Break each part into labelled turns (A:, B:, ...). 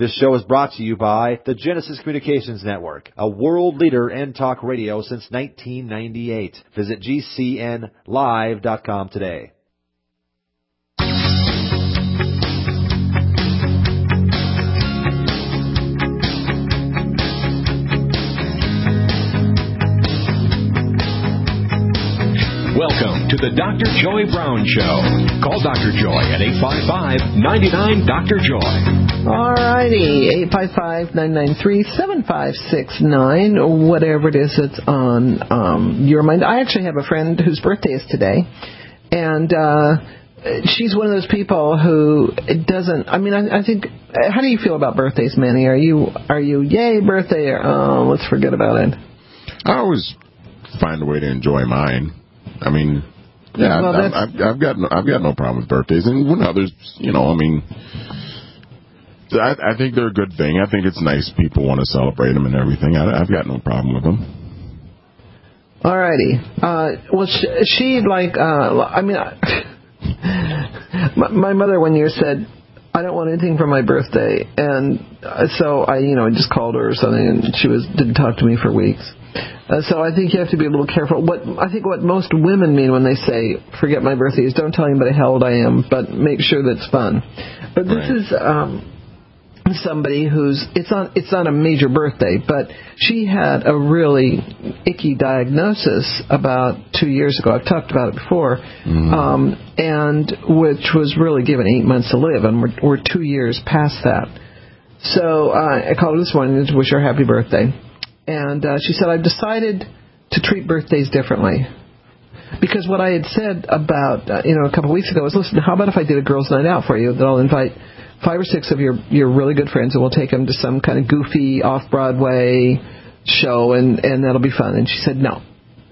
A: This show is brought to you by the Genesis Communications Network, a world leader in talk radio since 1998. Visit GCNlive.com today.
B: Welcome to the Dr. Joy Brown Show. Call Dr. Joy at 855-99-DR-JOY.
C: All righty, 855-993-7569, whatever it is that's on your mind. I actually have a friend whose birthday is today, and she's one of those people who doesn't, I think, how do you feel about birthdays, Manny? Are you yay, birthday, or let's forget about it?
D: I always find a way to enjoy mine. Yeah, well, I've got no problem with birthdays, and when others, I think they're a good thing. I think it's nice people want to celebrate them and everything. I've got no problem with them.
C: All righty. Well, my mother one year said, I don't want anything for my birthday, and so I just called her or something, and she didn't talk to me for weeks. So I think you have to be a little careful. What most women mean when they say, forget my birthday, is don't tell anybody how old I am, but make sure that's fun. But this is somebody it's not a major birthday, but she had a really icky diagnosis about 2 years ago. I've talked about it before, and which was really given 8 months to live, and we're 2 years past that. So I called her this morning to wish her happy birthday. And she said, I've decided to treat birthdays differently. Because what I had said about, a couple of weeks ago was, listen, how about if I did a girls' night out for you, that I'll invite 5 or 6 of your really good friends, and we'll take them to some kind of goofy off-Broadway show, and that'll be fun. And she said, no.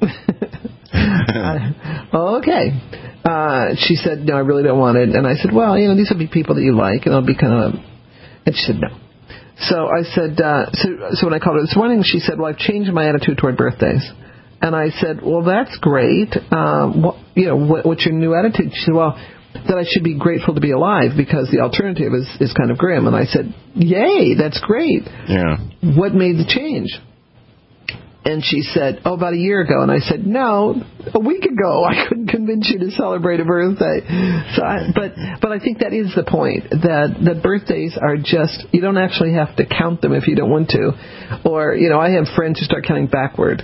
C: Okay. She said, no, I really don't want it. And I said, well, these will be people that you like, and it'll be kind of... And she said, no. So I said, so when I called her this morning, she said, well, I've changed my attitude toward birthdays. And I said, well, that's great. What's your new attitude? She said, well, that I should be grateful to be alive because the alternative is kind of grim. And I said, yay, that's great.
D: Yeah. What
C: made the change? And she said, about a year ago. And I said, no, a week ago I couldn't convince you to celebrate a birthday. So, but I think that is the point, that birthdays are just, you don't actually have to count them if you don't want to. Or, I have friends who start counting backward.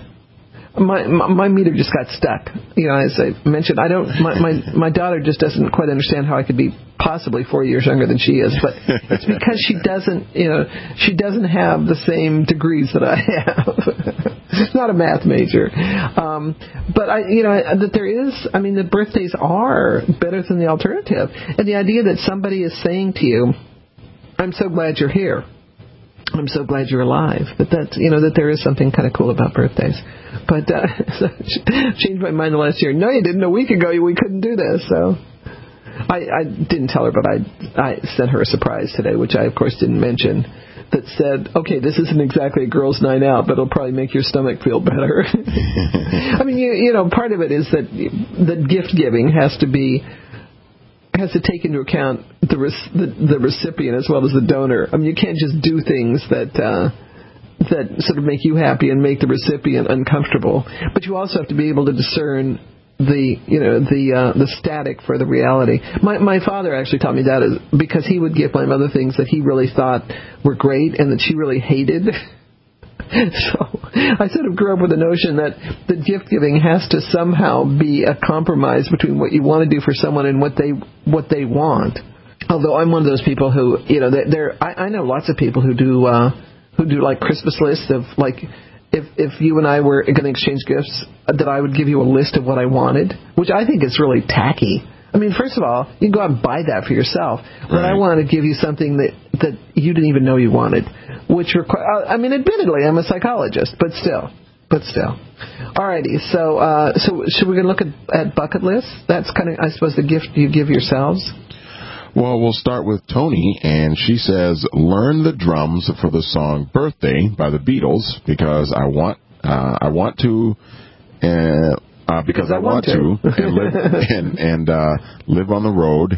C: My meter just got stuck. As I mentioned, my daughter just doesn't quite understand how I could be possibly 4 years younger than she is, but it's because she doesn't have the same degrees that I have. She's not a math major. But that there is, the birthdays are better than the alternative. And the idea that somebody is saying to you, I'm so glad you're here. I'm so glad you're alive. But that there is something kind of cool about birthdays. But so changed my mind the last year. No, you didn't. A week ago we couldn't do this. So I didn't tell her, but I sent her a surprise today, which I of course didn't mention. That said, okay, this isn't exactly a girls' night out, but it'll probably make your stomach feel better. Part of it is that gift giving has to take into account the recipient as well as the donor. You can't just do things that sort of make you happy and make the recipient uncomfortable. But you also have to be able to discern the static for the reality. My father actually taught me that because he would give my mother things that he really thought were great and that she really hated. So I sort of grew up with the notion that the gift giving has to somehow be a compromise between what you want to do for someone and what they want. Although I'm one of those people who, I know lots of people who do like Christmas lists of like, if you and I were going to exchange gifts, that I would give you a list of what I wanted, which I think is really tacky. First of all, you can go out and buy that for yourself. Right. But I want to give you something that you didn't even know you wanted, which admittedly, I'm a psychologist, but still. Alrighty, so should we look at bucket lists? That's kind of, I suppose, the gift you give yourselves.
D: Well, we'll start with Tony, and she says, learn the drums for the song Birthday by the Beatles, because I want to and live on the road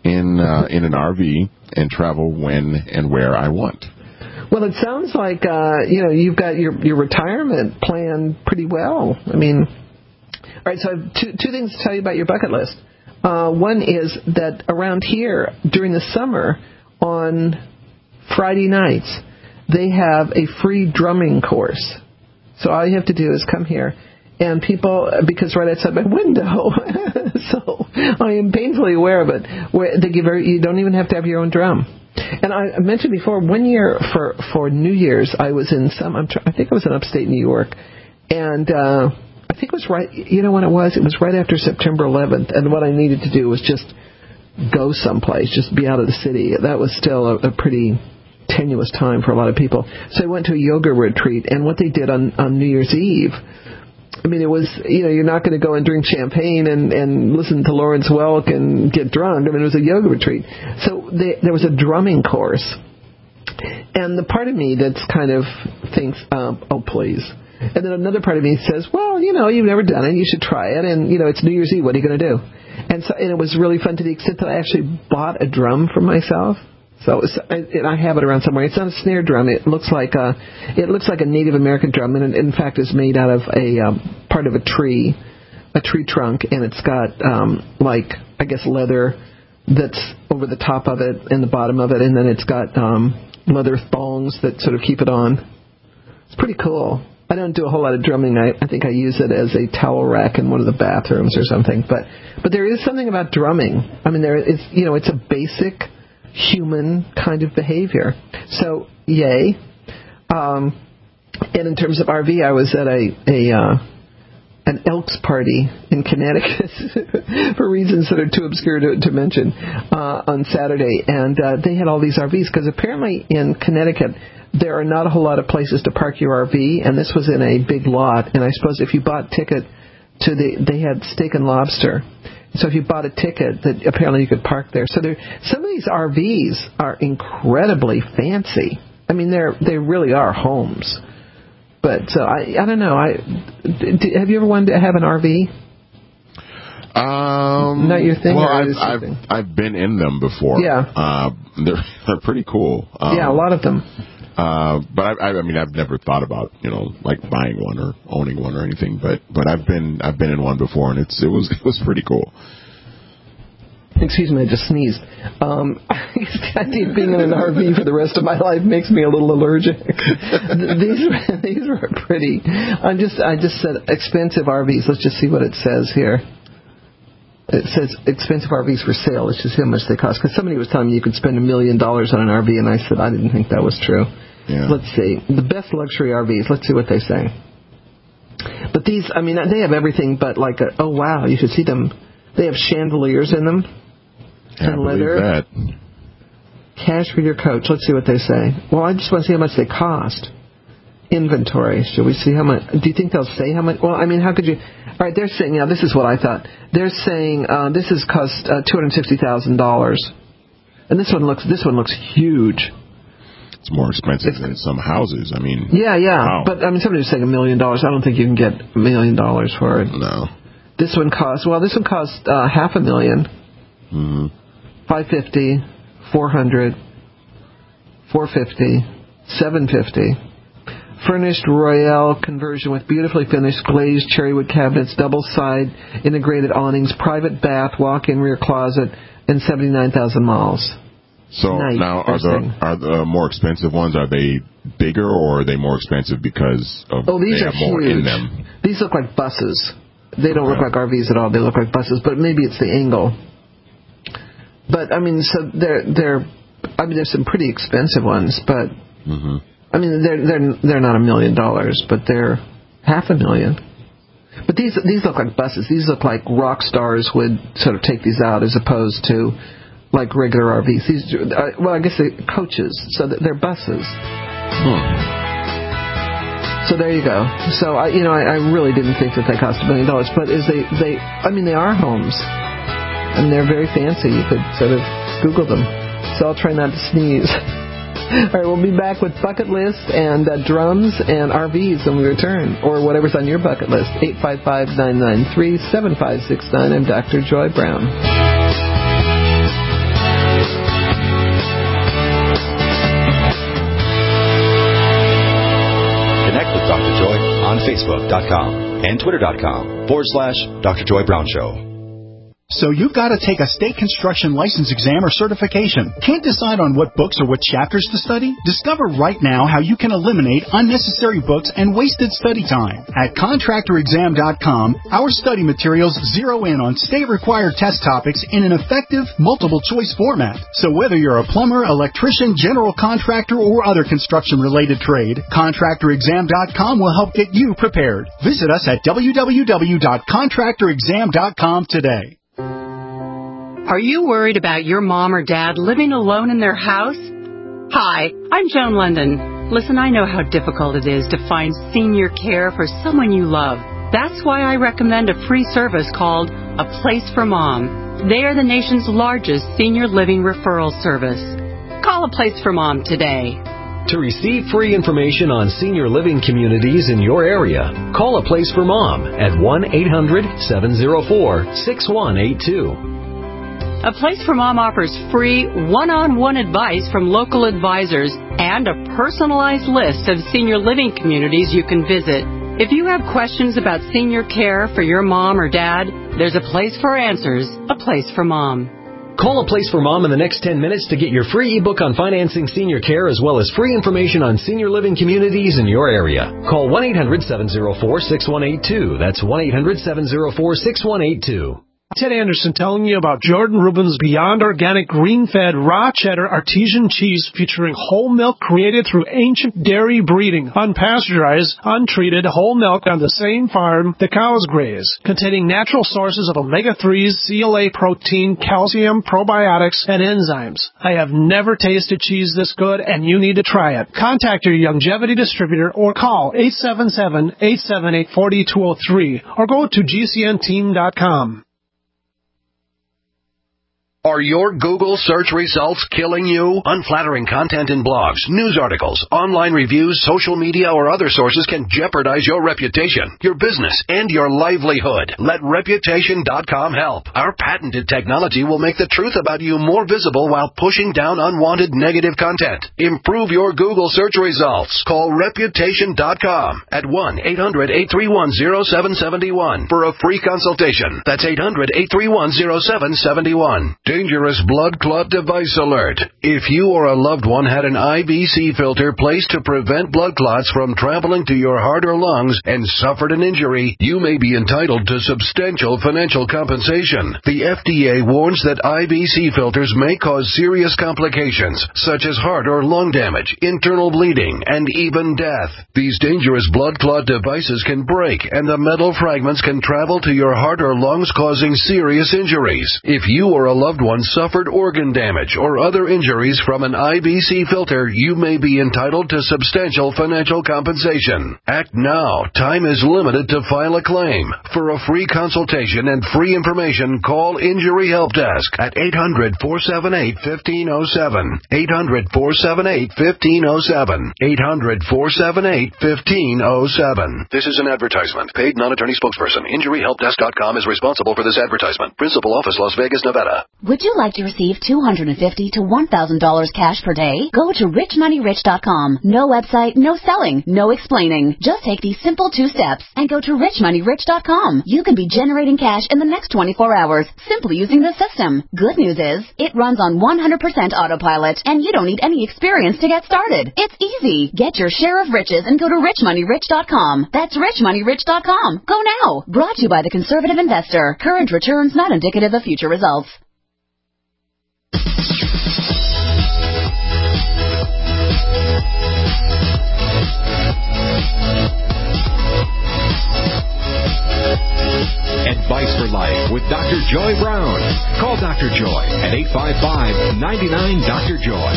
D: in an RV and travel when and where I want.
C: Well, it sounds like you've got your retirement planned pretty well. I mean, all right. So I have two things to tell you about your bucket list. One is that around here during the summer on Friday nights they have a free drumming course. So all you have to do is come here. And people, because right outside my window, so I am painfully aware of it, where they give you don't even have to have your own drum. And I mentioned before, one year for New Year's, I was in I think I was in upstate New York, and I think it was right, you know when it was? It was right after September 11th, and what I needed to do was just go someplace, just be out of the city. That was still a pretty tenuous time for a lot of people. So I went to a yoga retreat, and what they did on New Year's Eve, I mean, it was, you're not going to go and drink champagne and listen to Lawrence Welk and get drunk. I mean, it was a yoga retreat. So there was a drumming course. And the part of me that's kind of thinks, oh, please. And then another part of me says, well, you've never done it. You should try it. And, it's New Year's Eve. What are you going to do? And it was really fun to the extent that I actually bought a drum for myself. So I have it around somewhere. It's not a snare drum. It looks like a Native American drum, and in fact is made out of a part of a tree trunk, and it's got leather that's over the top of it and the bottom of it, and then it's got leather thongs that sort of keep it on. It's pretty cool. I don't do a whole lot of drumming. I think I use it as a towel rack in one of the bathrooms or something. But there is something about drumming. I mean, it's a basic human kind of behavior. So, yay. And in terms of RV, I was at an Elks party in Connecticut for reasons that are too obscure to mention on Saturday. And they had all these RVs because apparently in Connecticut there are not a whole lot of places to park your RV, and this was in a big lot. And I suppose if you bought ticket they had Steak and Lobster. So if you bought a ticket, that apparently you could park there. So some of these RVs are incredibly fancy. I mean, they really are homes. But so I don't know. Have you ever wanted to have an RV? Not your thing.
D: Well, I've been in them before.
C: Yeah.
D: They're pretty cool.
C: Yeah, a lot of them.
D: But I mean, I've never thought about like buying one or owning one or anything. But I've been in one before, and it was pretty cool.
C: Excuse me, I just sneezed. The idea of being in an RV for the rest of my life makes me a little allergic. These were pretty. I just said expensive RVs. Let's just see what it says here. It says expensive RVs for sale. Let's just see how much they cost. Because somebody was telling me you could spend $1 million on an RV, and I said I didn't think that was true.
D: Yeah.
C: Let's see. The best luxury RVs. Let's see what they say. But these, I mean, they have everything but like oh, wow, you should see them. They have chandeliers in them. And leather.
D: That.
C: Cash for your coach. Let's see what they say. Well, I just want to see how much they cost. Inventory. Should we see how much? Do you think they'll say how much? Well, I mean, how could you? All right, they're saying. Yeah, this is what I thought. They're saying this has cost $260,000, and this one looks huge.
D: It's more expensive than some houses. I mean.
C: Yeah.
D: Wow.
C: But I mean, somebody was saying $1 million. I don't think you can get $1 million for it.
D: No.
C: This one cost $500,000.
D: Mm-hmm.
C: 550, 400, 450, 750. Furnished Royale conversion with beautifully finished glazed cherrywood cabinets, double side integrated awnings, private bath, walk-in rear closet, and 79,000 miles.
D: So
C: nice.
D: Now are the more expensive ones, are they bigger or are they more expensive because of
C: these
D: they
C: are
D: have more
C: huge.
D: in them?
C: These look like buses. They don't look like RVs at all. They look like buses, but maybe it's the angle. But I mean, so they're I mean, there's some pretty expensive ones, but
D: mm-hmm.
C: I mean, they're not $1 million, but they're $500,000. But these look like buses. These look like rock stars would sort of take these out, as opposed to like regular RVs. These, well, I guess they're coaches, so they're buses. So there you go. So I really didn't think that they cost $1 million, but they are homes. And they're very fancy. You could sort of Google them. So I'll try not to sneeze. All right, we'll be back with bucket list and drums and RVs when we return, or whatever's on your bucket list. 855-993-7569. I'm Dr. Joy Brown.
E: Facebook.com and Twitter.com/Dr. Joy Brown Show.
F: So you've got to take a state construction license exam or certification. Can't decide on what books or what chapters to study? Discover right now how you can eliminate unnecessary books and wasted study time. At ContractorExam.com, our study materials zero in on state-required test topics in an effective, multiple-choice format. So whether you're a plumber, electrician, general contractor, or other construction-related trade, ContractorExam.com will help get you prepared. Visit us at www.ContractorExam.com today.
G: Are you worried about your mom or dad living alone in their house? Hi, I'm Joan London. Listen, I know how difficult it is to find senior care for someone you love. That's why I recommend a free service called A Place for Mom. They are the nation's largest senior living referral service. Call A Place for Mom today.
H: To receive free information on senior living communities in your area, call A Place for Mom at 1-800-704-6182.
G: A Place for Mom offers free one-on-one advice from local advisors and a personalized list of senior living communities you can visit. If you have questions about senior care for your mom or dad, there's a place for answers, A Place for Mom.
H: Call A Place for Mom in the next 10 minutes to get your free ebook on financing senior care as well as free information on senior living communities in your area. Call 1-800-704-6182. That's 1-800-704-6182.
I: Ted Anderson telling you about Jordan Rubin's Beyond Organic Green-Fed Raw Cheddar Artesian Cheese featuring whole milk created through ancient dairy breeding, unpasteurized, untreated whole milk on the same farm the cows graze, containing natural sources of omega-3s, CLA protein, calcium, probiotics, and enzymes. I have never tasted cheese this good, and you need to try it. Contact your Longevity distributor or call 877-878-4203 or go to gcnteam.com.
J: Are your Google search results killing you? Unflattering content in blogs, news articles, online reviews, social media, or other sources can jeopardize your reputation, your business, and your livelihood. Let Reputation.com help. Our patented technology will make the truth about you more visible while pushing down unwanted negative content. Improve your Google search results. Call Reputation.com at 1-800-831-0771 for a free consultation. That's 800-831-0771. Dangerous blood clot device alert. If you or a loved one had an IBC filter placed to prevent blood clots from traveling to your heart or lungs and suffered an injury, you may be entitled to substantial financial compensation. The FDA warns that IBC filters may cause serious complications, such as heart or lung damage, internal bleeding, and even death. These dangerous blood clot devices can break, and the metal fragments can travel to your heart or lungs, causing serious injuries. If you or a loved one suffered organ damage or other injuries from an IBC filter, you may be entitled to substantial financial compensation. Act now. Time is limited to file a claim. For a free consultation and free information, call Injury Help Desk at 800-478-1507. 800-478-1507. 800-478-1507. This is an advertisement. Paid non-attorney spokesperson. InjuryHelpDesk.com is responsible for this advertisement. Principal office, Las Vegas, Nevada.
K: Would you like to receive $250 to $1,000 cash per day? Go to richmoneyrich.com. No website, no selling, no explaining. Just take these simple 2 steps and go to richmoneyrich.com. You can be generating cash in the next 24 hours simply using the system. Good news is, it runs on 100% autopilot and you don't need any experience to get started. It's easy. Get your share of riches and go to richmoneyrich.com. That's richmoneyrich.com. Go now. Brought to you by the Conservative Investor. Current returns not indicative of future results.
B: Advice for Life with Dr. Joy Brown. Call Dr. Joy at 855-99-DR-JOY.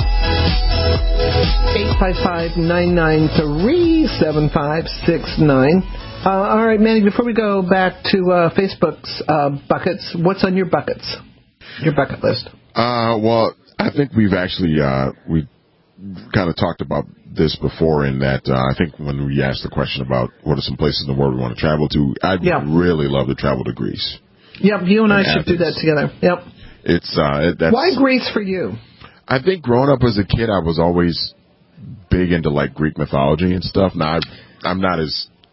C: 855-993-7569. All right, Manny, before we go back to Facebook's buckets, what's on your buckets? Your bucket list?
D: Well, I think we've actually we kind of talked about this before in that I think when we asked the question about what are some places in the world we want to travel to, I'd really love to travel to Greece.
C: Yep, you and I should do that together. Yep.
D: That's,
C: why Greece for you?
D: I think growing up as a kid, I was always big into like Greek mythology and stuff. Now I'm not as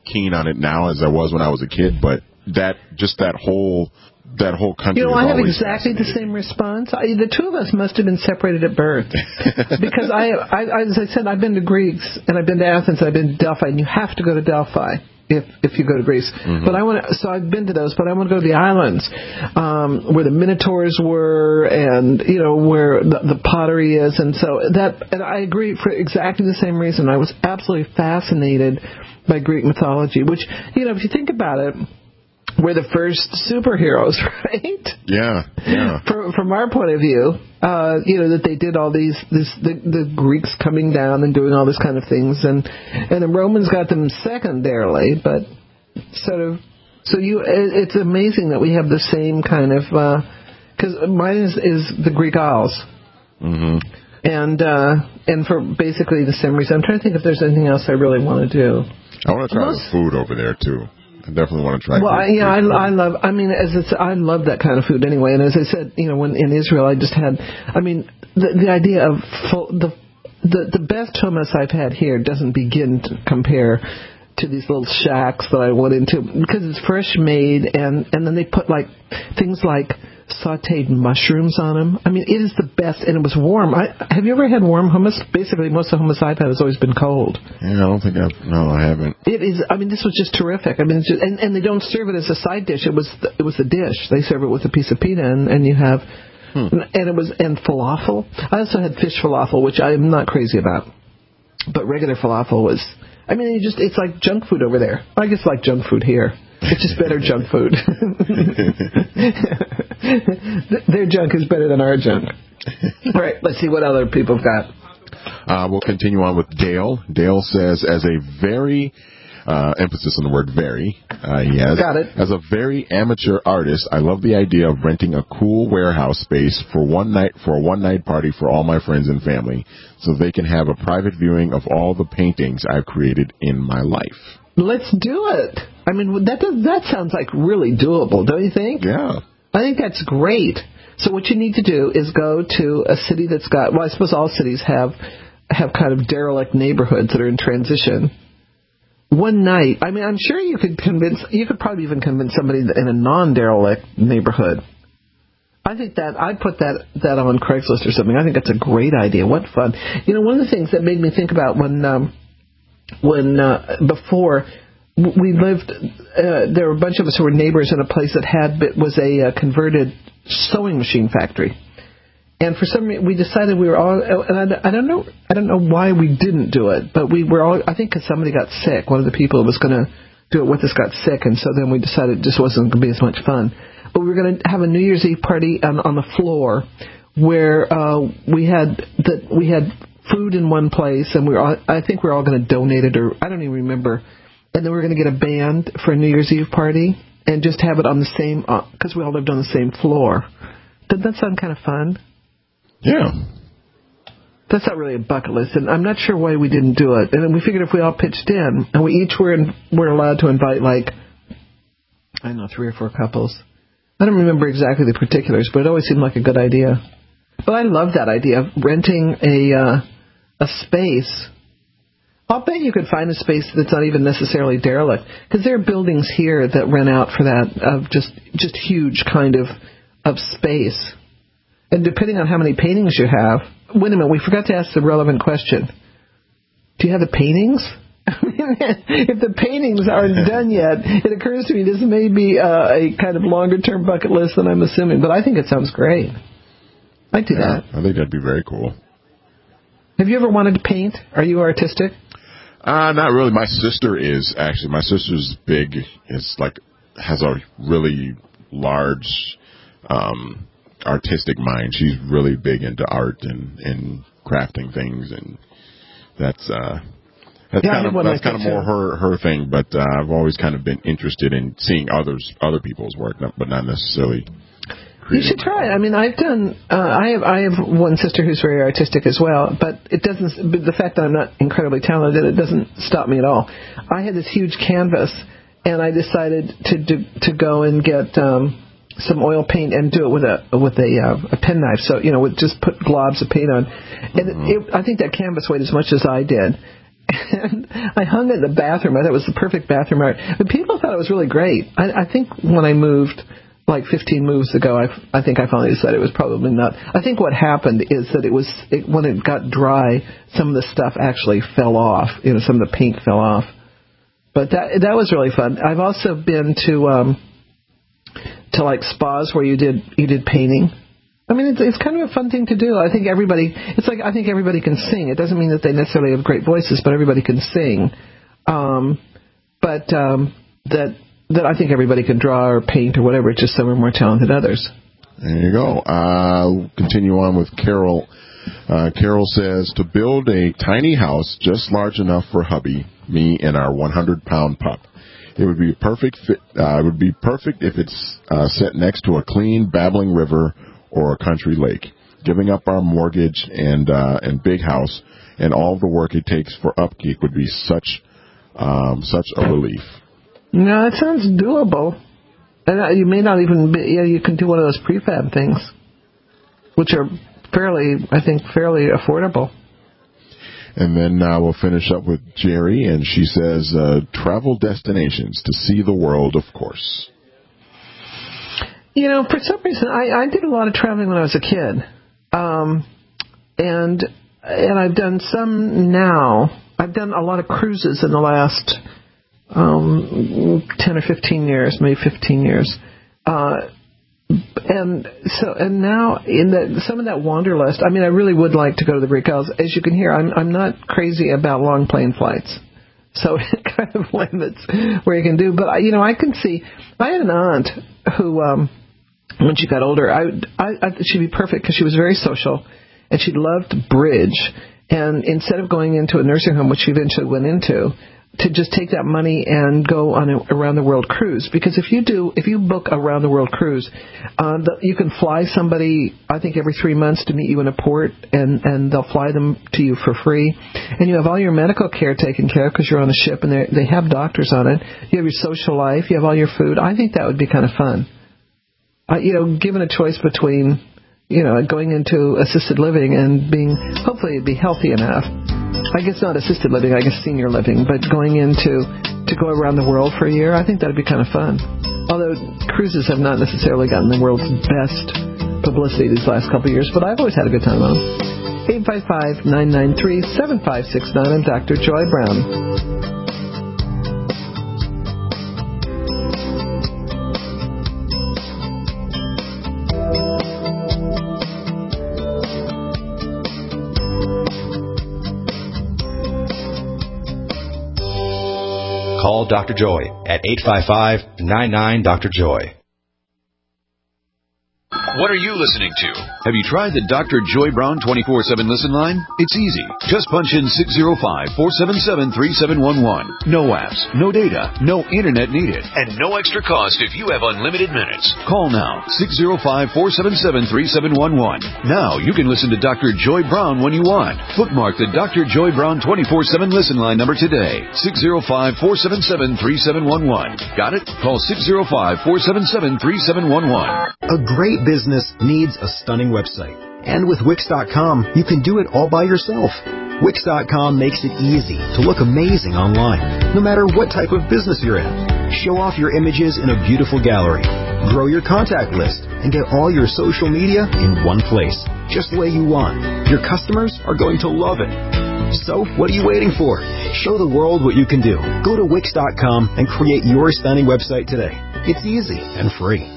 D: keen on it now as I was when I was a kid, but that whole country.
C: You know, I have exactly the same response. The two of us must have been separated at birth, because as I said, I've been to Greece and I've been to Athens, and I've been to Delphi, and you have to go to Delphi if you go to Greece. Mm-hmm. But so I've been to those, but I want to go to the islands where the Minotaurs were, and you know where the pottery is, and I agree for exactly the same reason. I was absolutely fascinated by Greek mythology, which, you know, if you think about it, we're the first superheroes, right?
D: Yeah.
C: From our point of view, you know, that they did all the Greeks coming down and doing all this kind of things, and the Romans got them secondarily, but sort of. So it's amazing that we have the same kind of, because mine is the Greek Isles. Mm-hmm. And for basically the same reason. I'm trying to think if there's anything else I really want to do.
D: I want to try the food over there too. I definitely want to try.
C: Well, I love that kind of food anyway. And as I said, you know, when in Israel, I just had, I mean, the idea of the best hummus I've had here doesn't begin to compare to these little shacks that I went into, because it's fresh made, and then they put like things like sautéed mushrooms on them. I mean, it is the best, and it was warm. Have you ever had warm hummus? Basically, most of the hummus I've had has always been cold.
D: Yeah, I haven't.
C: It is. I mean, this was just terrific. I mean, it's just, and they don't serve it as a side dish. It was the dish. They serve it with a piece of pita, and you have, and falafel. I also had fish falafel, which I am not crazy about, but regular falafel was. I mean, it's like junk food over there. I guess like junk food here. It's just better junk food. Their junk is better than our junk. All right, let's see what other people have got.
D: We'll continue on with Dale. Dale says, as a very, emphasis on the word very,
C: got it.
D: As a very amateur artist, I love the idea of renting a cool warehouse space for a one-night party for all my friends and family, so they can have a private viewing of all the paintings I've created in my life.
C: Let's do it. I mean, that sounds like really doable, don't you think?
D: Yeah.
C: I think that's great. So what you need to do is go to a city that's got, well, I suppose all cities have kind of derelict neighborhoods that are in transition. One night, I mean, I'm sure you could probably even convince somebody in a non-derelict neighborhood. I think that I'd put that on Craigslist or something. I think that's a great idea. What fun. You know, one of the things that made me think about when before we lived, there were a bunch of us who were neighbors in a place that was a converted sewing machine factory. And for some reason, we decided we were all, and I don't know why we didn't do it, but we were all, I think because somebody got sick. One of the people who was going to do it with us got sick, and so then we decided it just wasn't going to be as much fun. But we were going to have a New Year's Eve party on the floor where we had food in one place, and I think we were all going to donate it, or I don't even remember. And then we were going to get a band for a New Year's Eve party and just have it on the same, because we all lived on the same floor. Doesn't that sound kind of fun?
D: Yeah.
C: That's not really a bucket list, and I'm not sure why we didn't do it. And then we figured if we all pitched in, and we each were allowed to invite, like, I don't know, 3 or 4 couples. I don't remember exactly the particulars, but it always seemed like a good idea. But I love that idea of renting a space. I'll bet you could find a space that's not even necessarily derelict, because there are buildings here that rent out for that, of just huge kind of space. And depending on how many paintings you have... Wait a minute, we forgot to ask the relevant question. Do you have the paintings? If the paintings aren't done yet, it occurs to me this may be a kind of longer-term bucket list than I'm assuming, but I think it sounds great. I'd do that.
D: I think that'd be very cool.
C: Have you ever wanted to paint? Are you artistic?
D: Not really. My sister is, actually. My sister's big. Has a really large... artistic mind. She's really big into art and crafting things, and that's kind of more her thing. But I've always kind of been interested in seeing other people's work, but not necessarily.
C: You should try. I mean, I've done. I have one sister who's very artistic as well, but it doesn't. But the fact that I'm not incredibly talented, it doesn't stop me at all. I had this huge canvas, and I decided to go and get some oil paint and do it with a penknife. So, with just put globs of paint on. And I think that canvas weighed as much as I did. And I hung it in the bathroom. I thought it was the perfect bathroom art. But people thought it was really great. I think when I moved, like 15 moves ago, I think I finally decided it was probably not. I think what happened is that when it got dry, some of the stuff actually fell off. Some of the paint fell off. But that was really fun. I've also been to like spas where you did painting. I mean, it's kind of a fun thing to do. I think everybody can sing. It doesn't mean that they necessarily have great voices, but everybody can sing. That I think everybody can draw or paint or whatever. It's just some are more talented than others.
D: There you go. Continue on with Carol. Carol says, to build a tiny house just large enough for hubby, me, and our 100-pound pup. It would be perfect. It would be perfect if it's set next to a clean, babbling river or a country lake. Giving up our mortgage and big house and all the work it takes for upkeep would be such a relief.
C: No, it sounds doable. And you may not even be, you can do one of those prefab things, which are fairly affordable.
D: And then we'll finish up with Jerry, and she says, travel destinations to see the world, of course.
C: For some reason, I did a lot of traveling when I was a kid. And I've done some now. I've done a lot of cruises in the last 10 or 15 years, maybe 15 years. And now in some of that wanderlust, I mean, I really would like to go to the Greek Isles. As you can hear, I'm not crazy about long plane flights. So it kind of limits where you can do. But, I can see, I had an aunt who, when she got older, she'd be perfect because she was very social and she loved bridge. And instead of going into a nursing home, which she eventually went into, to just take that money and go on a around-the-world cruise. Because if you book a around-the-world cruise, you can fly somebody, I think, every 3 months to meet you in a port, and they'll fly them to you for free. And you have all your medical care taken care of because you're on a ship, and they have doctors on it. You have your social life. You have all your food. I think that would be kind of fun. Given a choice between, going into assisted living and hopefully it'd be healthy enough. I guess not assisted living, I guess senior living, but going to go around the world for a year, I think that would be kind of fun. Although cruises have not necessarily gotten the world's best publicity these last couple of years, but I've always had a good time on them. 855-993-7569. I'm Dr. Joy Brown.
E: Call Dr. Joy at 855-99-DR-JOY.
J: What are you listening to? Have you tried the Dr. Joy Brown 24/7 listen line? It's easy. Just punch in 605-477-3711. No apps, no data, no internet needed, and no extra cost if you have unlimited minutes. Call now, 605-477-3711. Now you can listen to Dr. Joy Brown when you want. Bookmark the Dr. Joy Brown 24/7 listen line number today, 605-477-3711. Got it? Call 605-477-3711.
L: A great business needs a stunning website. And with Wix.com, you can do it all by yourself. Wix.com makes it easy to look amazing online, no matter what type of business you're in. Show off your images in a beautiful gallery. Grow your contact list and get all your social media in one place, just the way you want. Your customers are going to love it. So, what are you waiting for? Show the world what you can do. Go to Wix.com and create your stunning website today. It's easy and free.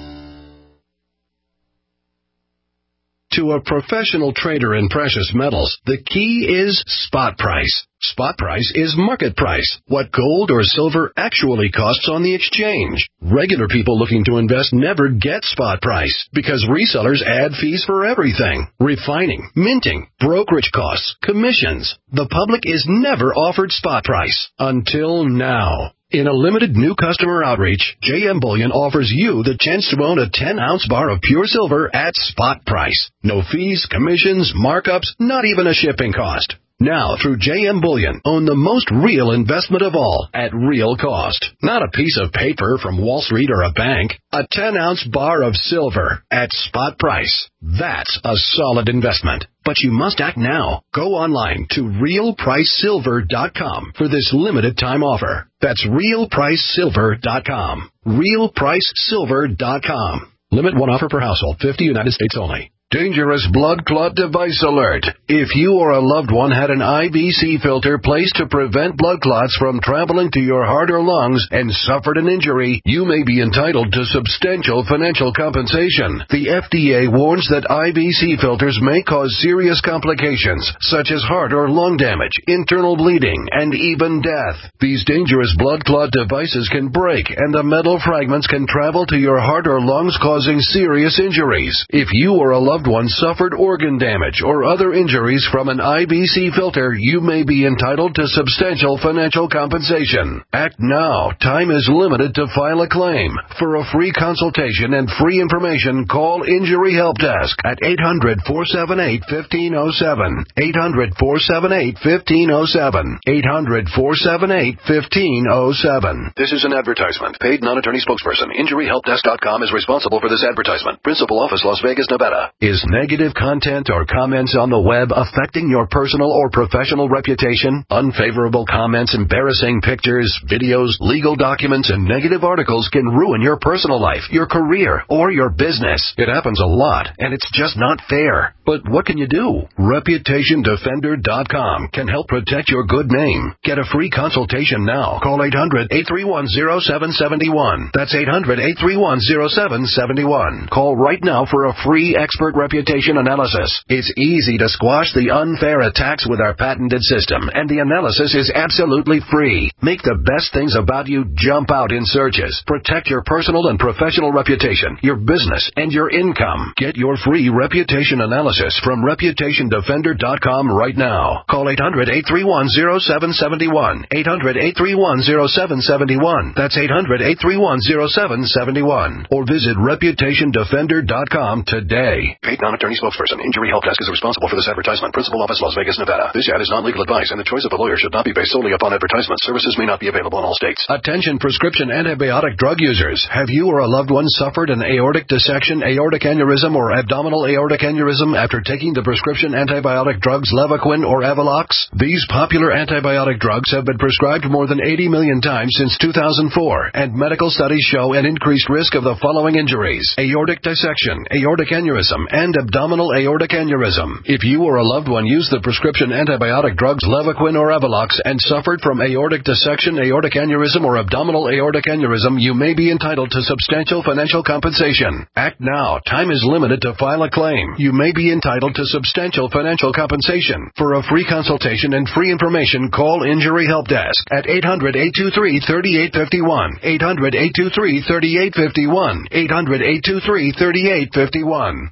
J: To a professional trader in precious metals, the key is spot price. Spot price is market price, what gold or silver actually costs on the exchange. Regular people looking to invest never get spot price because resellers add fees for everything. Refining, minting, brokerage costs, commissions. The public is never offered spot price until now. In a limited new customer outreach, JM Bullion offers you the chance to own a 10-ounce bar of pure silver at spot price. No fees, commissions, markups, not even a shipping cost. Now, through JM Bullion, own the most real investment of all at real cost. Not a piece of paper from Wall Street or a bank. A 10-ounce bar of silver at spot price. That's a solid investment. But you must act now. Go online to realpricesilver.com for this limited time offer. That's realpricesilver.com. realpricesilver.com. Limit one offer per household, 50 United States only. Dangerous blood clot device alert. If you or a loved one had an IVC filter placed to prevent blood clots from traveling to your heart or lungs and suffered an injury, you may be entitled to substantial financial compensation. The FDA warns that IVC filters may cause serious complications, such as heart or lung damage, internal bleeding, and even death. These dangerous blood clot devices can break, and the metal fragments can travel to your heart or lungs, causing serious injuries. If you or a loved one suffered organ damage or other injuries from an IVC filter, you may be entitled to substantial financial compensation. Act now. Time is limited to file a claim. For a free consultation and free information, call Injury Help Desk at 800-478-1507. 800-478-1507. 800-478-1507. This is an advertisement. Paid non-attorney spokesperson. InjuryHelpDesk.com is responsible for this advertisement. Principal office, Las Vegas, Nevada. Is negative content or comments on the web affecting your personal or professional reputation? Unfavorable comments, embarrassing pictures, videos, legal documents, and negative articles can ruin your personal life, your career, or your business. It happens a lot, and it's just not fair. But what can you do? ReputationDefender.com can help protect your good name. Get a free consultation now. Call 800-831-0771. That's 800-831-0771. Call right now for a free expert reputation analysis. It's easy to squash the unfair attacks with our patented system, and the analysis is absolutely free. Make the best things about you jump out in searches. Protect your personal and professional reputation, your business, and your income. Get your free reputation analysis from ReputationDefender.com right now. Call 800-831-0771. 800-831-0771. That's 800-831-0771. Or visit ReputationDefender.com today. Paid non-attorney spokesperson. Injury Help Desk is responsible for this advertisement. Principal office, Las Vegas, Nevada. This ad is not legal advice, and the choice of a lawyer should not be based solely upon advertisement. Services may not be available in all states. Attention prescription antibiotic drug users. Have you or a loved one suffered an aortic dissection, aortic aneurysm, or abdominal aortic aneurysm after taking the prescription antibiotic drugs Levaquin or Avelox? These popular antibiotic drugs have been prescribed more than 80 million times since 2004, and medical studies show an increased risk of the following injuries: aortic dissection, aortic aneurysm, and abdominal aortic aneurysm. If you or a loved one used the prescription antibiotic drugs Levaquin or Avelox and suffered from aortic dissection, aortic aneurysm, or abdominal aortic aneurysm, you may be entitled to substantial financial compensation. Act now. Time is limited to file a claim. You may be entitled to substantial financial compensation. For a free consultation and free information, call Injury Help Desk at 800-823-3851. 800-823-3851. 800-823-3851.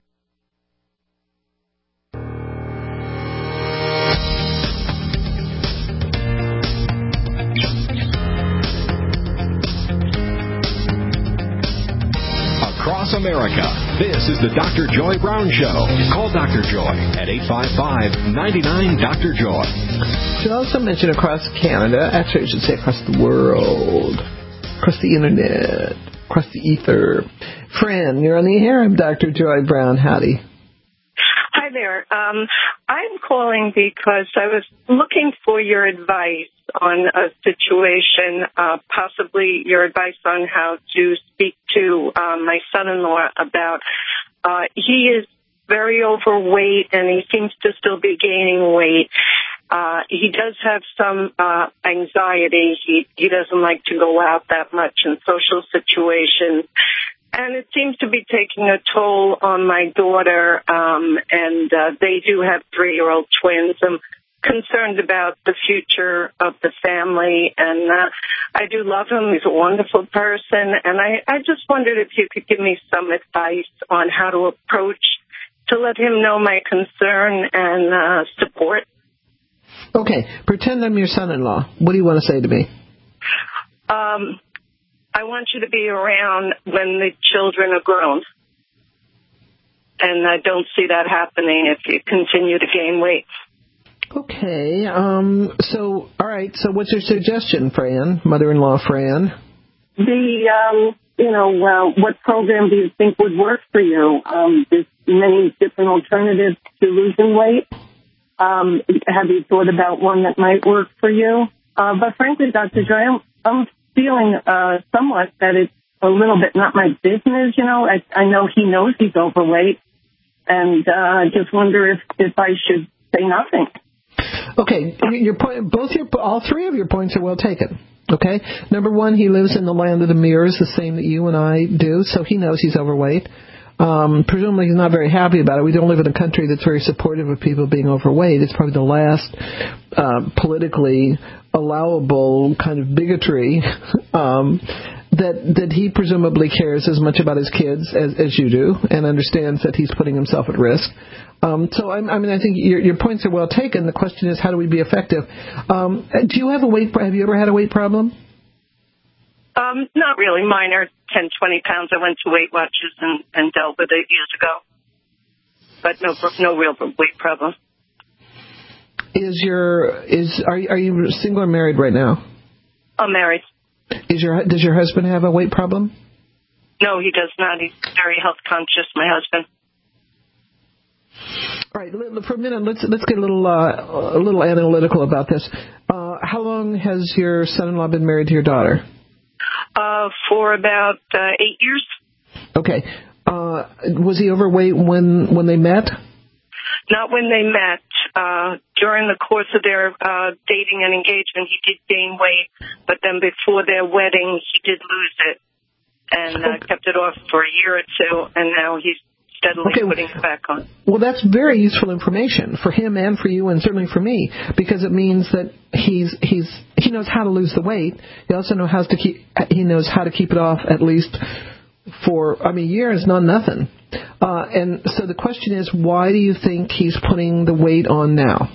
B: Across America, this is the Dr. Joy Brown Show. Call Dr. Joy at 855-99-DR-JOY.
C: Should also mention across Canada, actually I should say across the world, across the internet, across the ether. Fran, you're on the air. I'm Dr. Joy Brown. Howdy.
M: Hi there. I'm calling because I was looking for your advice on a situation, possibly your advice on how to speak to my son-in-law about, he is very overweight and he seems to still be gaining weight. He does have some anxiety. He doesn't like to go out that much in social situations. And it seems to be taking a toll on my daughter, and they do have 3-year-old twins. I'm concerned about the future of the family, and I do love him. He's a wonderful person, and I just wondered if you could give me some advice on how to approach to let him know my concern and support.
C: Okay, pretend I'm your son-in-law. What do you want to say to me?
M: I want you to be around when the children are grown. And I don't see that happening if you continue to gain weight.
C: Okay. All right. So what's your suggestion, Fran? Mother-in-law Fran?
M: what program do you think would work for you? There's many different alternatives to losing weight. Have you thought about one that might work for you? But frankly, Dr. Joy, I'm feeling somewhat that it's a little bit not my business. I know he knows he's overweight, and I just wonder if I should say nothing.
C: Okay, your point, all three of your points are well taken. Okay, number one, he lives in the land of the mirrors, the same that you and I do, so he knows he's overweight. Presumably he's not very happy about it. We don't live in a country that's very supportive of people being overweight. It's probably the last politically allowable kind of bigotry that he presumably cares as much about his kids as you do, and understands that he's putting himself at risk. So I think your points are well taken. The question is, how do we be effective? Do you have have you ever had a weight problem?
M: Not really. Minor, 10, 20 pounds. I went to Weight Watchers and dealt with it years ago. But no real weight problem.
C: Are you single or married right now?
M: I'm married.
C: Does your husband have a weight problem?
M: No, he does not. He's very health conscious, my husband.
C: All right, for a minute, let's get a little analytical about this. How long has your son-in-law been married to your daughter?
M: For about 8 years.
C: Okay. Was he overweight when they met?
M: Not when they met. During the course of their dating and engagement, he did gain weight, but then before their wedding, he did lose it and kept it off for a year or two, and now he's steadily putting it back on. Well,
C: that's very useful information for him and for you, and certainly for me, because it means that he knows how to lose the weight. He also knows how to keep it off at least for a year is not nothing. And so the question is, why do you think he's putting the weight on now?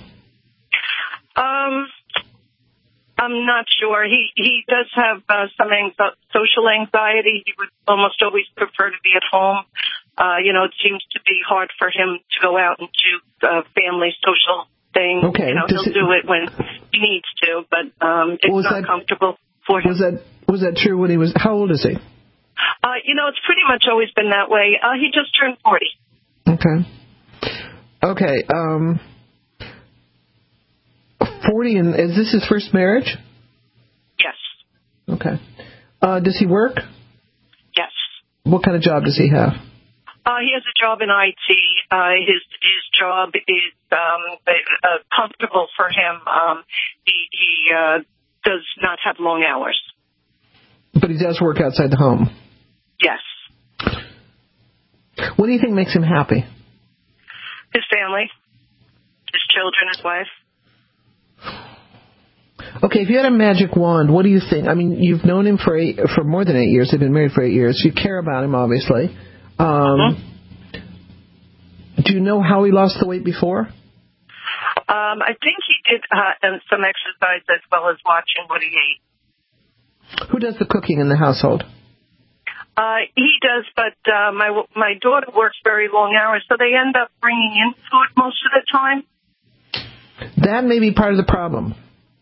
M: I'm not sure. He does have some social anxiety. He would almost always prefer to be at home. It seems to be hard for him to go out and do family social things.
C: Okay.
M: He'll do it when he needs to, but it's not comfortable for him.
C: Was that true when he was? How old is he?
M: It's pretty much always been that way. He just turned 40.
C: Okay. 40, and is this his first marriage?
M: Yes.
C: Okay. Does he work?
M: Yes.
C: What kind of job does he have?
M: He has a job in IT. His job is comfortable for him. He does not have long hours.
C: But he does work outside the home?
M: Yes.
C: What do you think makes him happy?
M: His family, his children, his wife.
C: Okay, if you had a magic wand, what do you think? You've known him for more than 8 years. They've been married for 8 years. You care about him, obviously. Do you know how he lost the weight before?
M: I think he did some exercise as well as watching what he ate.
C: Who does the cooking in the household?
M: He does, but my daughter works very long hours, so they end up bringing in food most of the time.
C: That may be part of the problem.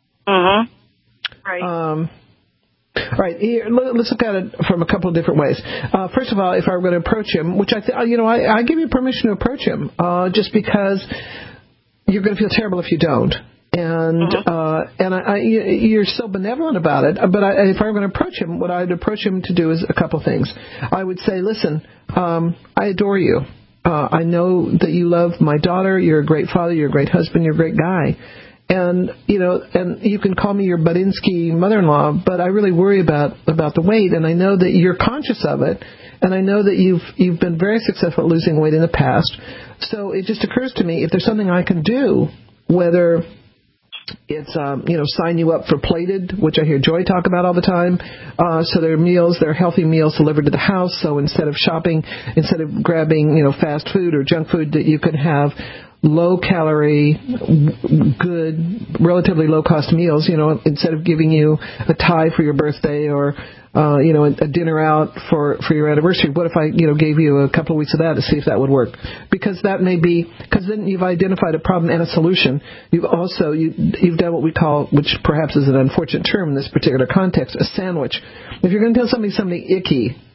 M: Right.
C: Right. Here, let's look at it from a couple of different ways. First of all, if I were going to approach him, which I give you permission to approach him, just because you're going to feel terrible if you don't. And you're so benevolent about it. But if I were going to approach him, what I'd approach him to do is a couple things. I would say, listen, I adore you. I know that you love my daughter. You're a great father. You're a great husband. You're a great guy. And you can call me your Budinsky mother-in-law, but I really worry about the weight, and I know that you're conscious of it, and I know that you've been very successful at losing weight in the past. So it just occurs to me, if there's something I can do, whether it's sign you up for Plated, which I hear Joy talk about all the time. So they're healthy meals delivered to the house. So instead of grabbing fast food or junk food, that you can have low-calorie, good, relatively low-cost meals, instead of giving you a tie for your birthday or, a dinner out for your anniversary. What if I, gave you a couple of weeks of that to see if that would work? Because then you've identified a problem and a solution. You've also, you've done what we call, which perhaps is an unfortunate term in this particular context, a sandwich. If you're going to tell somebody something icky,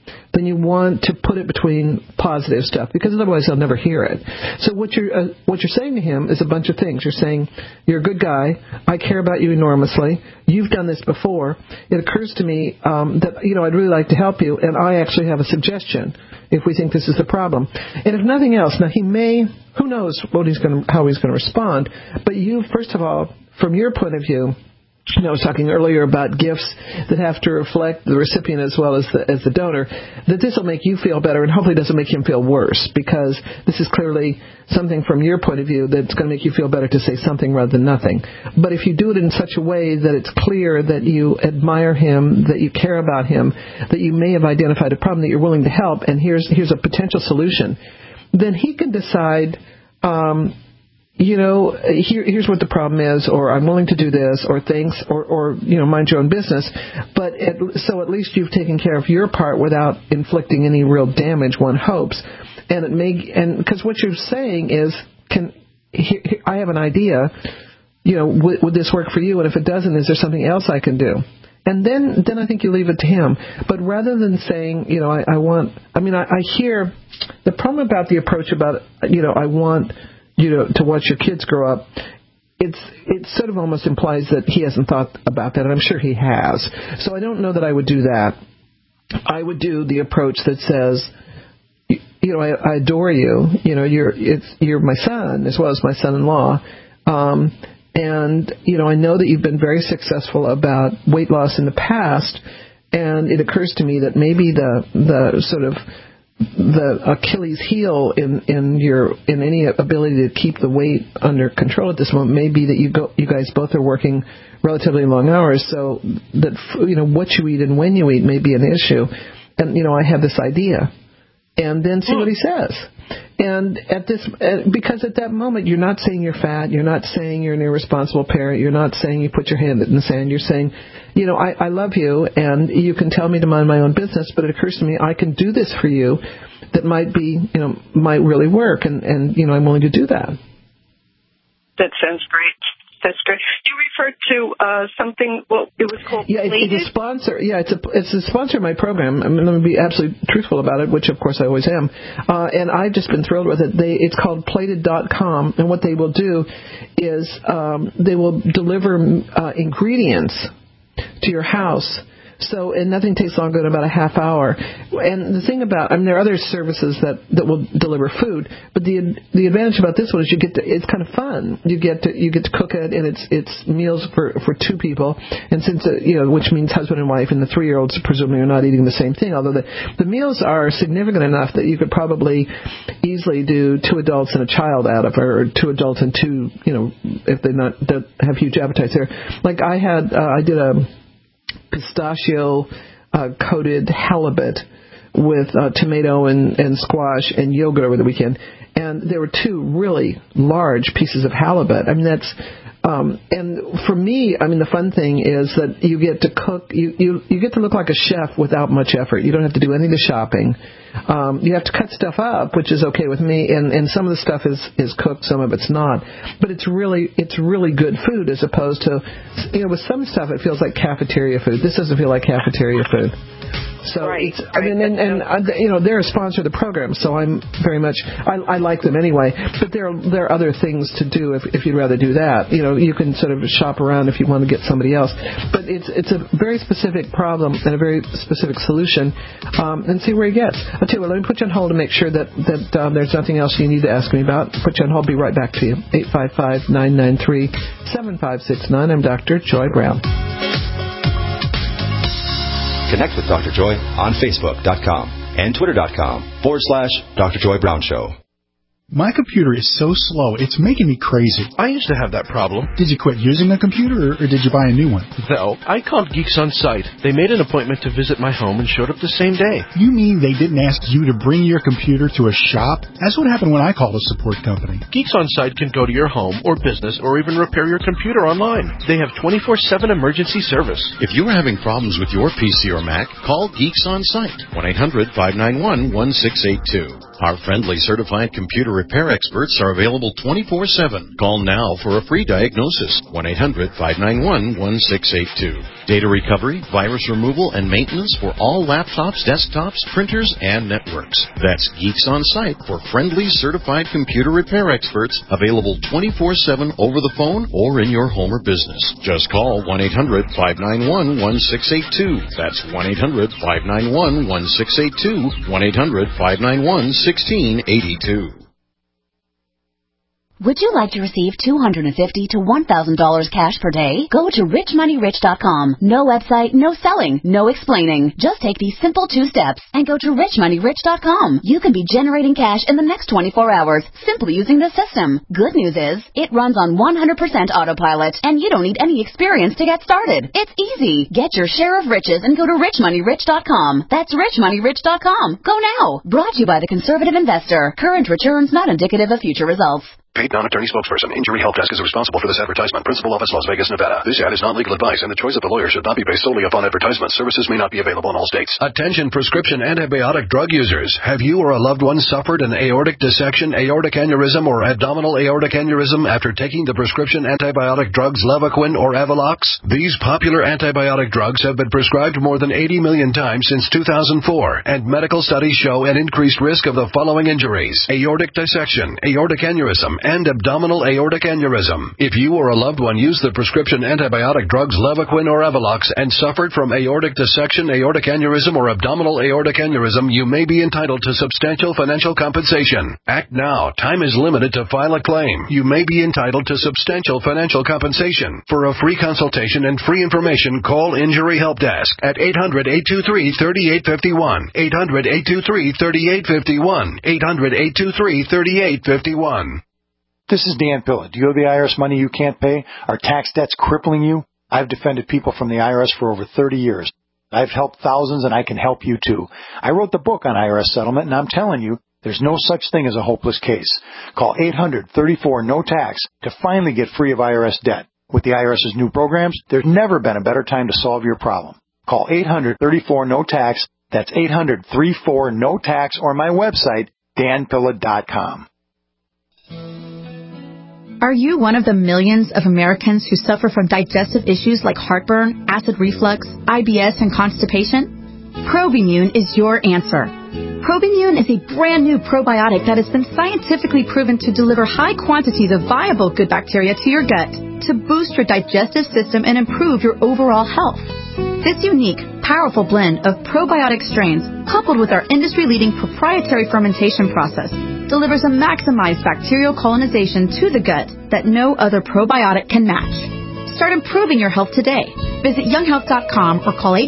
C: then you want to put it between positive stuff, because otherwise they'll never hear it. So what you're saying to him is a bunch of things. You're saying, you're a good guy. I care about you enormously. You've done this before. It occurs to me that, I'd really like to help you, and I actually have a suggestion if we think this is the problem. And if nothing else, now he may, who knows how he's going to respond, but you, first of all, from your point of view, I was talking earlier about gifts that have to reflect the recipient as well as the donor, that this will make you feel better and hopefully doesn't make him feel worse, because this is clearly something from your point of view that's going to make you feel better to say something rather than nothing. But if you do it in such a way that it's clear that you admire him, that you care about him, that you may have identified a problem that you're willing to help, and here's a potential solution, then he can decide, here's what the problem is, or I'm willing to do this, or thanks, or mind your own business. But so at least you've taken care of your part without inflicting any real damage, one hopes. And because what you're saying is, I have an idea, would this work for you? And if it doesn't, is there something else I can do? And then I think you leave it to him. But rather than saying, I hear the problem about the approach about, I want to watch your kids grow up, it sort of almost implies that he hasn't thought about that, and I'm sure he has. So I don't know that I would do that. I would do the approach that says, I adore you. You're my son as well as my son-in-law. And I know that you've been very successful about weight loss in the past, and it occurs to me that maybe the sort of the Achilles heel in any ability to keep the weight under control at this moment may be that you guys both are working relatively long hours, so that what you eat and when you eat may be an issue. And I have this idea, and then see what he says. And because at that moment you're not saying you're fat, you're not saying you're an irresponsible parent, you're not saying you put your hand in the sand, you're saying, I love you, and you can tell me to mind my own business, but it occurs to me I can do this for you that might really work, and I'm willing to do that.
M: That sounds great. That's great. You referred to something. Well, it was called. Yeah,
C: it's a sponsor. Yeah, it's a sponsor of my program. I'm going to be absolutely truthful about it, which of course I always am. And I've just been thrilled with it. It's called Plated.com, and what they will do is they will deliver ingredients to your house. So, and nothing takes longer than about a half hour. And the thing about, there are other services that will deliver food, but the advantage about this one is it's kind of fun. You get to cook it, and it's meals for two people, and since which means husband and wife, and the 3-year-olds presumably are not eating the same thing. Although the meals are significant enough that you could probably easily do 2 adults and a child out of it, or 2 adults and 2, if they don't have huge appetites there. Like I did a pistachio coated halibut with tomato and squash and yogurt over the weekend, and there were 2 really large pieces of halibut. That's and for me, the fun thing is that you get to cook, you get to look like a chef without much effort. You don't have to do any of the shopping. You have to cut stuff up, which is okay with me, and some of the stuff is cooked, some of it's not. But it's really good food, as opposed to, with some stuff it feels like cafeteria food. This doesn't feel like cafeteria food. So
M: right,
C: they're a sponsor of the program, so I'm very much, I like them anyway. But there are other things to do if you'd rather do that. You can sort of shop around if you want to get somebody else. But it's a very specific problem and a very specific solution, and see where he gets. I'll tell you what, let me put you on hold to make sure that there's nothing else you need to ask me about. Put you on hold. Be right back to you. 855-993-7569. I'm Dr. Joy Brown.
E: Connect with Dr. Joy on Facebook.com and Twitter.com/Dr. Joy Brown Show.
F: My computer is so slow, it's making me crazy.
N: I used to have that problem.
F: Did you quit using a computer, or did you buy a new one?
N: No, I called Geeks On Site. They made an appointment to visit my home and showed up the same day.
F: You mean they didn't ask you to bring your computer to a shop? That's what happened when I called a support company.
N: Geeks On Site can go to your home or business or even repair your computer online. They have 24/7 emergency service.
B: If you are having problems with your PC or Mac, call Geeks On Site, 1-800-591-1682. Our friendly certified computer repair experts are available 24/7. Call now for a free diagnosis, 1-800-591-1682.
N: Data recovery, virus removal, and maintenance for all laptops, desktops, printers, and networks. That's Geeks On Site for friendly, certified computer repair experts available 24/7 over the phone or in your home or business. Just call 1-800-591-1682. That's 1-800-591-1682. 1-800-591-1682.
K: Would you like to receive $250 to $1,000 cash per day? Go to richmoneyrich.com. No website, no selling, no explaining. Just take these simple 2 steps and go to richmoneyrich.com. You can be generating cash in the next 24 hours simply using this system. Good news is, it runs on 100% autopilot and you don't need any experience to get started. It's easy. Get your share of riches and go to richmoneyrich.com. That's richmoneyrich.com. Go now. Brought to you by the Conservative Investor. Current returns not indicative of future results.
J: Paid non-attorney spokesperson. Injury Help Desk is responsible for this advertisement. Principal office, Las Vegas, Nevada. This ad is not legal advice, and the choice of the lawyer should not be based solely upon advertisement. Services may not be available in all states.
N: Attention prescription antibiotic drug users. Have you or a loved one suffered an aortic dissection, aortic aneurysm, or abdominal aortic aneurysm after taking the prescription antibiotic drugs Levaquin or Avelox? These popular antibiotic drugs have been prescribed more than 80 million times since 2004, and medical studies show an increased risk of the following injuries: aortic dissection, aortic aneurysm, and abdominal aortic aneurysm. If you or a loved one used the prescription antibiotic drugs Levaquin or Avelox and suffered from aortic dissection, aortic aneurysm, or abdominal aortic aneurysm, you may be entitled to substantial financial compensation. Act now. Time is limited to file a claim. You may be entitled to substantial financial compensation. For a free consultation and free information, call Injury Help Desk at 800-823-3851. 800-823-3851. 800-823-3851.
O: This is Dan Pilla. Do you owe the IRS money you can't pay? Are tax debts crippling you? I've defended people from the IRS for over 30 years. I've helped thousands, and I can help you too. I wrote the book on IRS settlement, and I'm telling you, there's no such thing as a hopeless case. Call 800-34-NO-TAX to finally get free of IRS debt. With the IRS's new programs, there's never been a better time to solve your problem. Call 800-34-NO-TAX. That's 800-34-NO-TAX, or my website, danpilla.com.
P: Are you one of the millions of Americans who suffer from digestive issues like heartburn, acid reflux, IBS, and constipation? Probimune is your answer. Probimune is a brand new probiotic that has been scientifically proven to deliver high quantities of viable good bacteria to your gut to boost your digestive system and improve your overall health. This unique, powerful blend of probiotic strains, coupled with our industry-leading proprietary fermentation process, delivers a maximized bacterial colonization to the gut that no other probiotic can match. Start improving your health today. Visit younghealth.com or call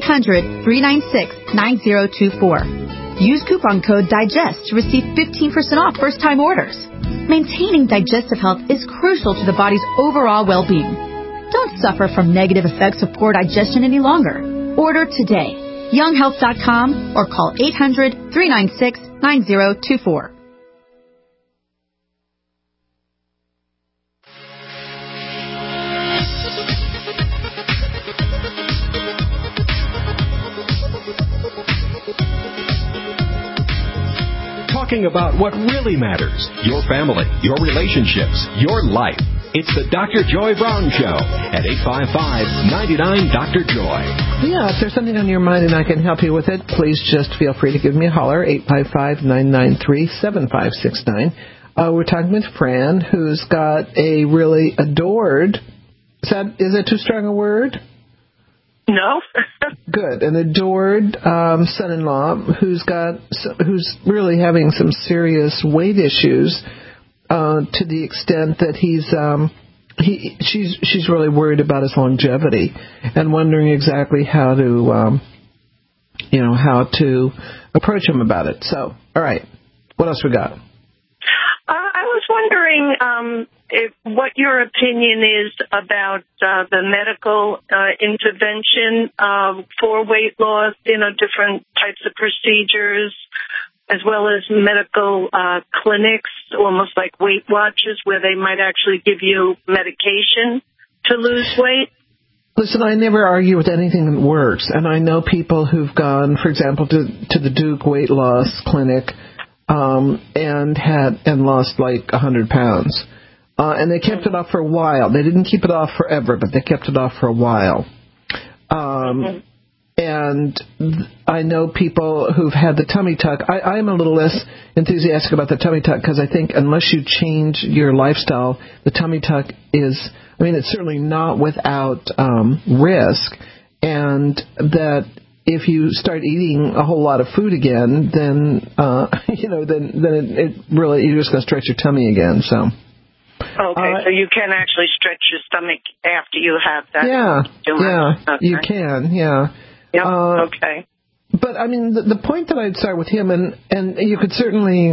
P: 800-396-9024. Use coupon code DIGEST to receive 15% off first-time orders. Maintaining digestive health is crucial to the body's overall well-being. Don't suffer from negative effects of poor digestion any longer. Order today. younghealth.com or call 800-396-9024.
B: Talking about what really matters: your family, your relationships, your life. It's the Dr. Joy Brown Show at 855-99-DR-JOY.
C: Yeah, if there's something on your mind and I can help you with it, please just feel free to give me a holler, 855-993-7569. We're talking with Fran, who's got a really adored, is that too strong a word?
M: No.
C: Good. An adored son-in-law who's really having some serious weight issues, to the extent that she's really worried about his longevity and wondering exactly how to approach him about it. So, all right, what else we got?
M: I was wondering what your opinion is about the medical intervention for weight loss, different types of procedures, as well as medical clinics, almost like Weight Watchers, where they might actually give you medication to lose weight.
C: Listen, I never argue with anything that works, and I know people who've gone, for example, to the Duke Weight Loss Clinic and lost like 100 pounds. And they kept it off for a while. They didn't keep it off forever, but they kept it off for a while. And I know people who've had the tummy tuck. I'm a little less enthusiastic about the tummy tuck because I think unless you change your lifestyle, the tummy tuck is, I mean, it's certainly not without risk. And that if you start eating a whole lot of food again, then, it really, you're just going to stretch your tummy again. So.
M: Okay, so you can actually stretch your stomach after you have that.
C: You can,
M: Yep, okay.
C: But, I mean, the point that I'd start with him, and you could certainly,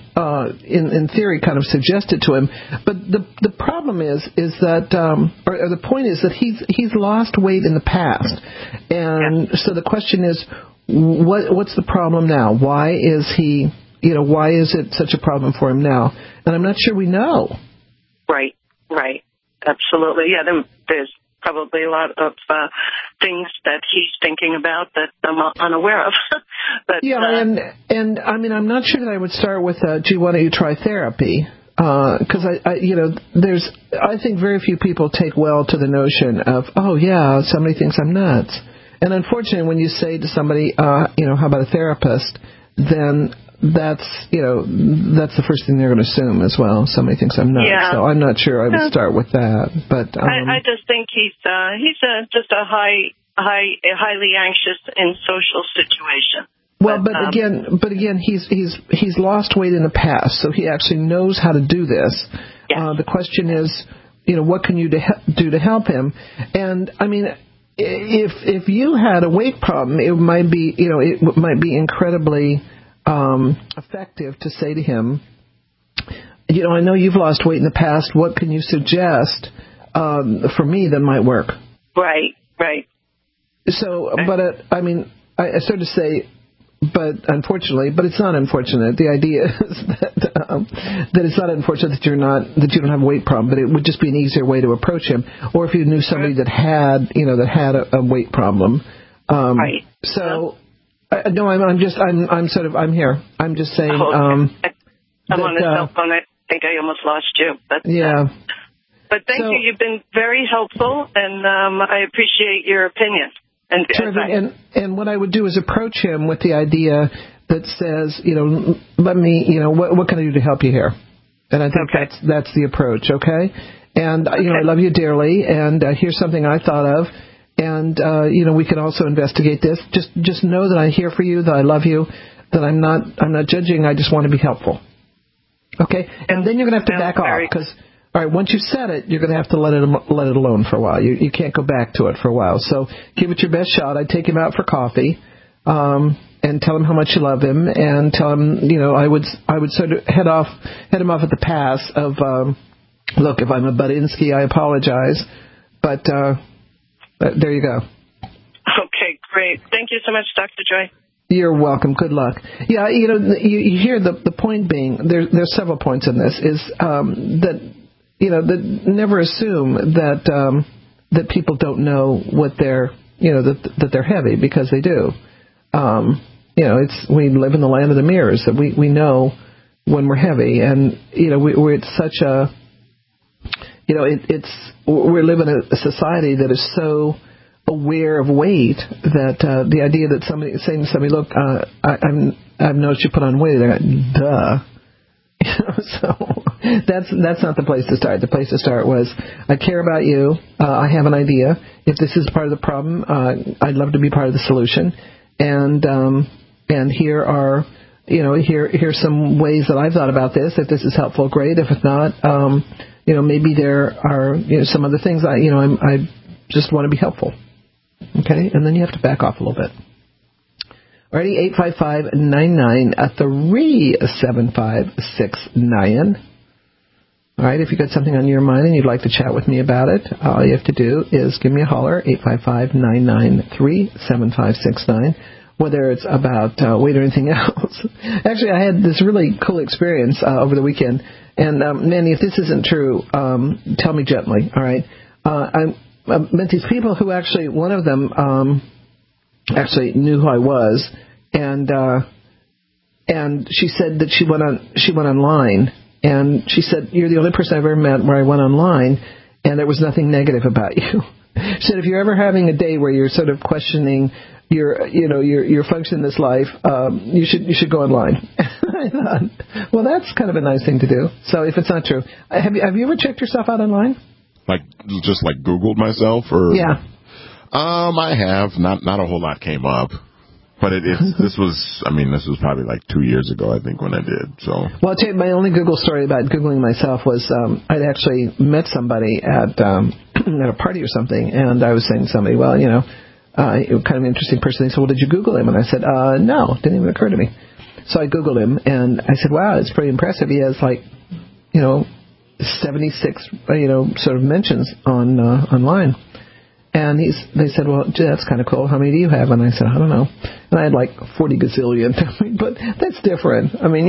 C: in theory, kind of suggest it to him, but the problem is that, or the point is that he's lost weight in the past. And so the question is, what's the problem now? Why is it such a problem for him now? And I'm not sure we know.
M: Right. Absolutely. Yeah, there's probably a lot of things that he's thinking about that I'm unaware of. But,
C: and I mean, I'm not sure that I would start with, gee, why don't you try therapy? Because I think very few people take well to the notion of, oh yeah, somebody thinks I'm nuts. And unfortunately, when you say to somebody, how about a therapist, then that's the first thing they're going to assume as well. Somebody thinks I'm nuts. Yeah. So I'm not sure I would start with that. But
M: I just think he's just a highly anxious in social situation.
C: Well, but again, he's lost weight in the past, so he actually knows how to do this. Yes. The question is, what can you do to help him? And I mean, if you had a weight problem, it might be incredibly effective to say to him, I know you've lost weight in the past. What can you suggest for me that might work?
M: Right.
C: So, but I sort of say, but unfortunately, but it's not unfortunate. The idea is that it's not unfortunate that you don't have a weight problem, but it would just be an easier way to approach him. Or if you knew somebody that had a weight problem.
M: Right.
C: So. No, I'm here. I'm just saying.
M: I'm on the cell phone. I think I almost lost you. But, But thank you. You've been very helpful, and I appreciate your opinion.
C: And what I would do is approach him with the idea that says, let me, what can I do to help you here? And I think that's the approach, okay? And, I love you dearly, and here's something I thought of. And, we can also investigate this. Just know that I'm here for you, that I love you, that I'm not judging. I just want to be helpful. Okay? And then you're going to have to back off because, all right, once you set it, you're going to have to let it alone for a while. You can't go back to it for a while. So give it your best shot. I'd take him out for coffee, and tell him how much you love him, and tell him, I would sort of head him off at the pass of, look, if I'm a Budinsky, I apologize, but there you go.
M: Okay, great. Thank you so much, Dr. Joy.
C: You're welcome. Good luck. Yeah, you hear the point being, there's several points in this, is that, that never assume that people don't know what they're, that they're heavy, because they do. We live in the land of the mirrors, that we know when we're heavy, and, we're at such a, we're living in a society that is so aware of weight that the idea that somebody saying to somebody, look, I've noticed you put on weight, they're like, duh. So that's not the place to start. The place to start was, I care about you. I have an idea. If this is part of the problem, I'd love to be part of the solution. And here are, here's some ways that I've thought about this. If this is helpful, great. If it's not, maybe there are some other things I just want to be helpful. Okay, and then you have to back off a little bit. Alrighty, 855-993-7569. All right, if you've got something on your mind and you'd like to chat with me about it, all you have to do is give me a holler, 855-993-7569, whether it's about weight or anything else. Actually, I had this really cool experience over the weekend, and Manny, if this isn't true, tell me gently, all right? I met these people who actually, one of them actually knew who I was, and she said that she went online, and she said, you're the only person I've ever met where I went online, and there was nothing negative about you. said if you're ever having a day where you're sort of questioning your function in this life, you should go online. I thought, well, that's kind of a nice thing to do. So if it's not true, have you ever checked yourself out online?
D: Like Googled myself, or
C: yeah.
D: I have not a whole lot came up. But this was probably like 2 years ago, I think, when I did. So.
C: Well, I'll tell you, my only Google story about Googling myself was I'd actually met somebody at a party or something, and I was saying to somebody, well, kind of an interesting person. They said, well, did you Google him? And I said, no, didn't even occur to me. So I Googled him, and I said, wow, it's pretty impressive. He has 76, sort of mentions online. And they said, well, gee, that's kind of cool. How many do you have? And I said, I don't know. And I had 40 gazillion. But that's different.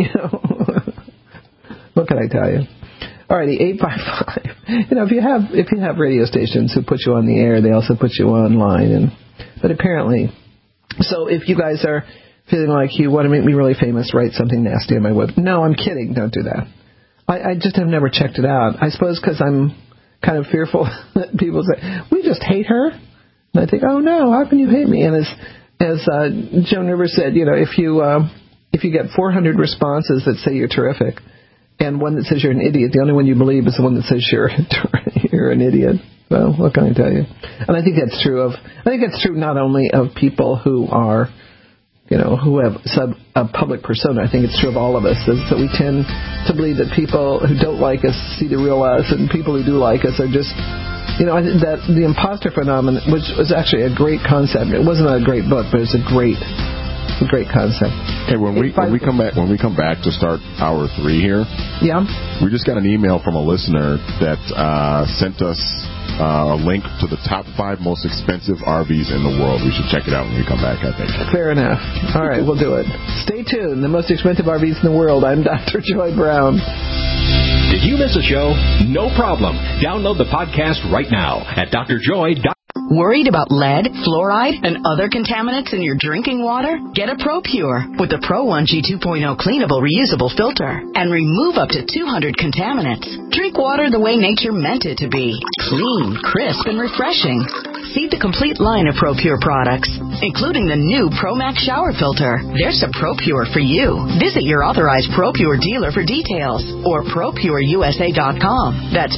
C: What can I tell you? All righty, 855. If you have radio stations who put you on the air, they also put you online. But apparently, so if you guys are feeling like you want to make me really famous, write something nasty on my web. No, I'm kidding. Don't do that. I just have never checked it out. I suppose because I'm kind of fearful that people say, we just hate her. And I think, oh no, how can you hate me? And as Joan Rivers said, if you get 400 responses that say you're terrific and one that says you're an idiot, the only one you believe is the one that says you're an idiot. Well, what can I tell you? And I think that's true not only of people who are, who have a public persona. I think it's true of all of us, that we tend to believe that people who don't like us see the real us, and people who do like us are just, I think that the imposter phenomenon, which was actually a great concept. It wasn't a great book, but it's a great concept.
D: Hey, when we come back to start hour 3 here,
C: yeah,
D: we just got an email from a listener that sent us a link to the top 5 most expensive RVs in the world. We should check it out when we come back, I think.
C: Fair enough. All right, we'll do it. Stay tuned. The most expensive RVs in the world. I'm Dr. Joy Brown.
B: Did you miss a show? No problem. Download the podcast right now at drjoy.com.
Q: Worried about lead, fluoride, and other contaminants in your drinking water? Get a ProPure with the Pro1G 2.0 cleanable reusable filter and remove up to 200 contaminants. Drink water the way nature meant it to be. Clean, crisp, and refreshing. See the complete line of ProPure products, including the new ProMax shower filter. There's a ProPure for you. Visit your authorized ProPure dealer for details or ProPureUSA.com. That's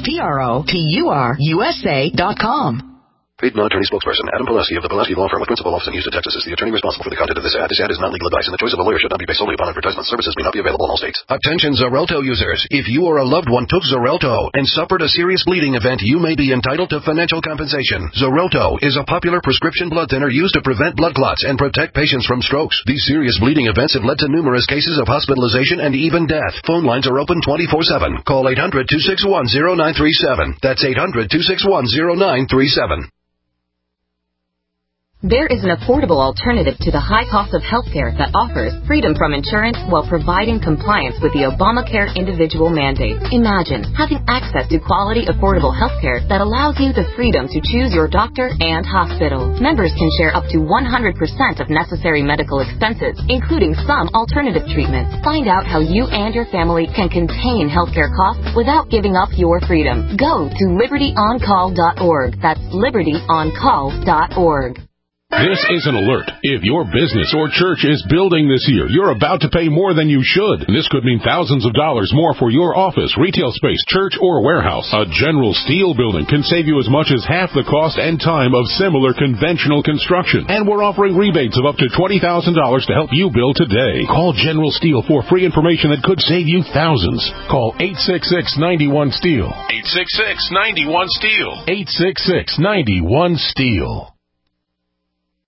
Q: ProPureUSA.com.
N: Paid non-attorney spokesperson Adam Pulaski of the Pulaski Law Firm with principal office in Houston, Texas is the attorney responsible for the content of this ad. This ad is not legal advice, and the choice of a lawyer should not be based solely upon advertisement. Services may not be available in all states.
J: Attention Xarelto users. If you or a loved one took Xarelto and suffered a serious bleeding event, you may be entitled to financial compensation. Xarelto is a popular prescription blood thinner used to prevent blood clots and protect patients from strokes. These serious bleeding events have led to numerous cases of hospitalization and even death. Phone lines are open 24/7. Call 800-261-0937. That's 800-261-0937.
R: There is an affordable alternative to the high cost of healthcare that offers freedom from insurance while providing compliance with the Obamacare individual mandate. Imagine having access to quality, affordable healthcare that allows you the freedom to choose your doctor and hospital. Members can share up to 100% of necessary medical expenses, including some alternative treatments. Find out how you and your family can contain healthcare costs without giving up your freedom. Go to libertyoncall.org. That's libertyoncall.org.
S: This is an alert. If your business or church is building this year, you're about to pay more than you should. This could mean thousands of dollars more for your office, retail space, church, or warehouse. A General Steel building can save you as much as half the cost and time of similar conventional construction. And we're offering rebates of up to $20,000 to help you build today. Call General Steel for free information that could save you thousands. Call 866-91-STEEL. 866-91-STEEL. 866-91-STEEL.